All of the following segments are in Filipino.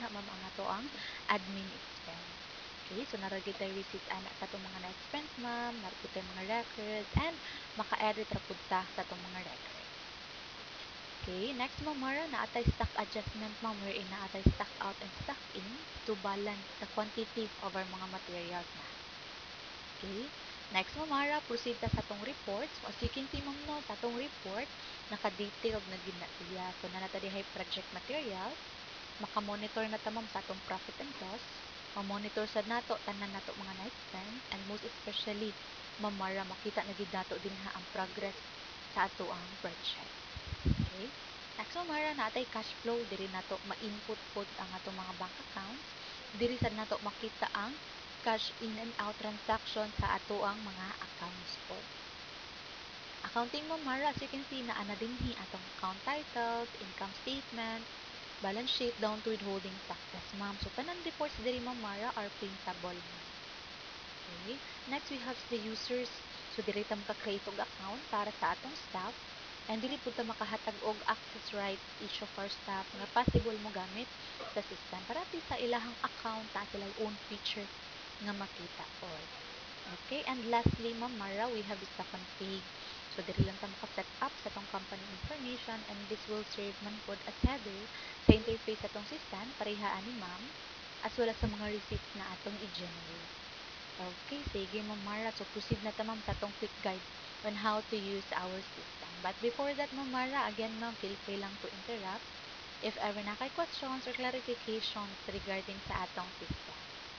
dinha ma'am ang ato ang admin expense. Okay, so naragid tayo receipt ana sa itong mga na-expense ma'am, naragid tayo mga records, and maka-edit ra pud ta sa itong mga records. Okay, next ma'am Mara, naatay stock adjustment ma'am wherein naatay stock out and stock in to balance the quantity of our mga materials na. Okay, next ma'am Mara, proceed ta sa tong report. So as you can see ma'am no, sa tong report, naka-detailed na gid na siya. So nanata dihay project materials, maka-monitor na ta ma'am sa atong profit and loss, ma-monitor sad nato tanan nato mga na-expense, and most especially ma'am Mara, makita na gid nato dinha ang progress sa ato ang project. Okay? Next one, Mara, natay cash flow. Diri nato ma-input pod ang atong mga bank accounts. Diri sad nato makita ang cash in and out transaction sa ato ang mga accounts pod. Accounting mo, Mara, as you can see, naana dinhi atong account titles, income statement, balance sheet down to withholding taxes, ma'am. So, tanan reports diri, ma'am Mara, are printable, ma'am. Okay. Next, we have the users. So, diri ta maka-create og account para sa atong staff. And dili pud ta makahatag og access right each of our staff nga possible mo gamit sa system para at least sa ilahang account na sila own feature nga makita pod. Okay, and lastly, Ma'am Mara, we have is the config. So, diri lang ta maka-set up sa tong company information, and this will serve man pod as header sa interface sa tong system parehaan ni Ma'am as well as sa mga receipts na atong i-generate. Okay, sige Ma'am Mara. So proceed na ta ma'am sa tong quick guide on how to use our system. But before that Ma'am Mara, again ma'am, feel free lang to interrupt if ever na kay questions or clarifications regarding sa atong system.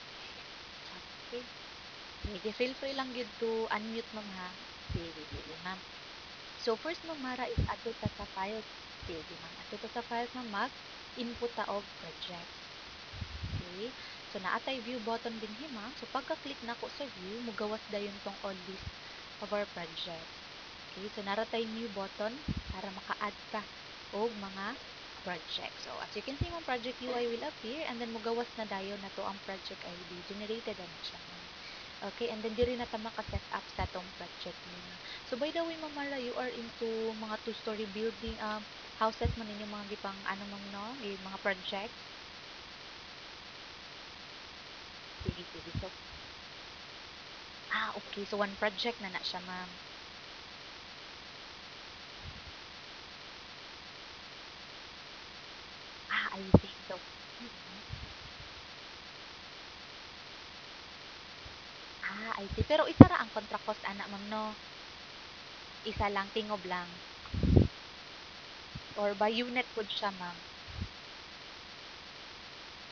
Okay. Sige, feel free lang yun to unmute ma'am ha. Sige, sige ma'am. So first Ma'am Mara is ato ta sa files. Sige ma'am, ato ta sa files ma'am, mag input ta og projects. Okay. So, naatay view button din hima. So, pagka-click na ko sa view, mugawas dayon tong all list of our projects. Okay. So, naratay new button para maka-add ka og mga projects. So, as you can see, ma'am, project UI will appear and then mugawas na dayon na to ang project ID. Generated na siya, ma'am. Okay, and then diri na ta maka-set up sa tong project nila. So, by the way, Ma'am Mara, you are into mga two-story building, houses man ninyo mga gipang, ano ma'am, no? Yung mga projects. Sige, sige. So, okay. So, one project na na siya, ma'am. I see. So, mm. I see. Pero isa ra ang contract cost, ana, ma'am, no? Isa lang, tingob lang. Or by unit po siya, ma'am.